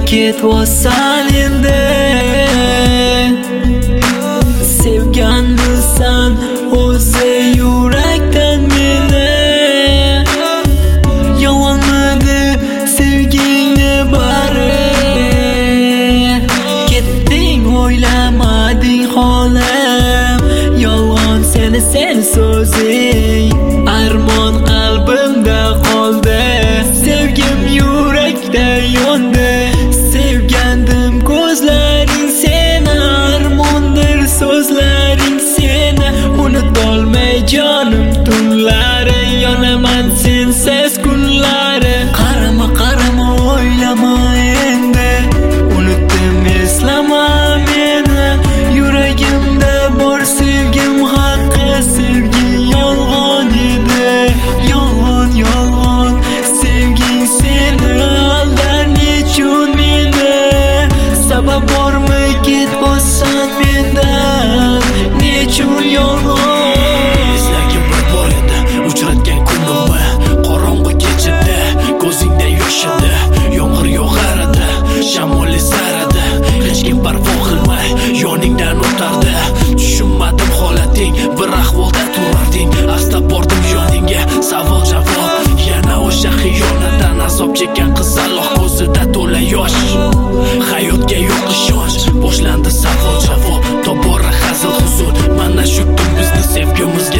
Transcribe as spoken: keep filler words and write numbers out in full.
ketvotsan endi. Sevganmisan o'zi yurakdan meni, yolg'onmidi sevgingni bari. Ketding o'ylamading holim, yolg'on seni sen so'zing. Armon qalbimda qoldi, sevgim yurakda yondi. Sevgandim ko'zlaring seni, armondir so'zlaring seni. Unutolmay jonim tunlari, yonaman sensiz kunlari. Qarama qarama o'ylama endi, unutdim eslama meni. Yuragimda bor sevgim haqqi, sevging yolg'on edi. Yolg'on yolg'on sevging seni aldar nechun meni. Sabab bormi ketbossan mendan, nechun yolg'on. Izlagim bir bor edi, uchratgan kunimni qorong'u kechada, ko'zingda yosh edi. Yomg'ir yog'ar edi, shamol esaradi, hech kim parvo qilmay yoningdan o'tardi. Tushunmadim holating, bir ahvolda turarding. Asta bordim yoningga, savol javob. Yana o'sha xiyonatdan azob chekkan qizaloq, ko'zida to'la yosh. Hayotga yo'q ishonch, boshlandi savol javob. Tobora hazil huzur, mana shu kun bizni sevgimizga